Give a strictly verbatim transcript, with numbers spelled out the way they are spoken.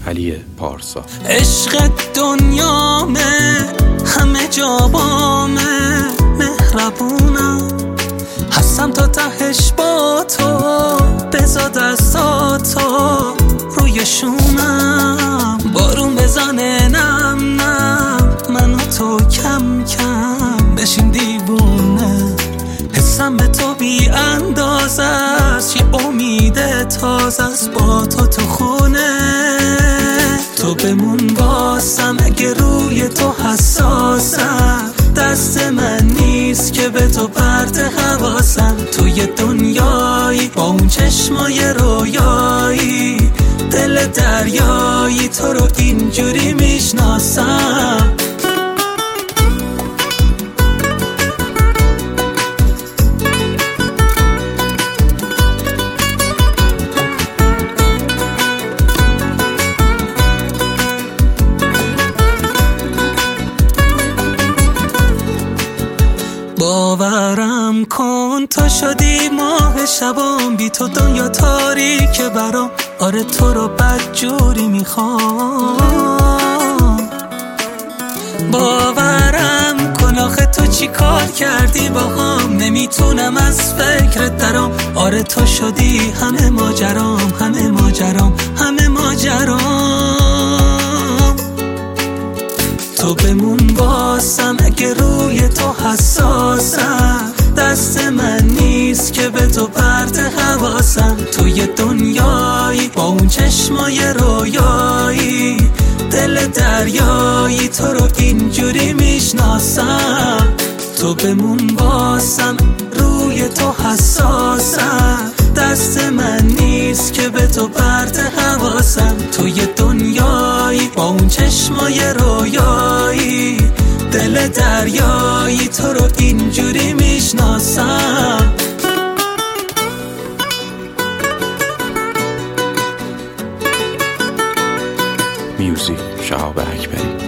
علی پارسا. عشق دنیامه، همه جا بامه، مهربونم، هستم تا تهش با تو، بذار دستاتو روی شونم، بارون بزنه نم نم، من و تو کم کم بشین دیوونه، حسم به تو بی اندازه است، یه امید تازه است با تو تو خونه، تو بمون باسم اگه روی تو حساسم، دست من نیست که به تو پرت حواسم، توی دنیایی با اون چشمای رویایی، دل دریایی، تو رو اینجوری میشناسم. باورم کن تو شدی ماه شبام، بی تو دنیا تاریکه برام، آره تو رو بدجوری میخوام. باورم کن آخه تو چی کار کردی با هم، نمیتونم از فکرت درام، آره تو شدی همه ماجرام، همه ماجرام، همه ماجرام، تو بمون باسم اگه روی تو حساسم، دست من نیست که به تو پرت حواسم، توی دنیایی با اون چشمای رویایی، دل دریایی، تو رو اینجوری میشناسم، تو بمون باسم روی تو حساسم، دست من نیست که به تو پرت حواسم، توی دنیایی با اون چشمای رویایی، دل دریایی، تو رو اینجوری میشناسم. میوزیک شهاب اکبری.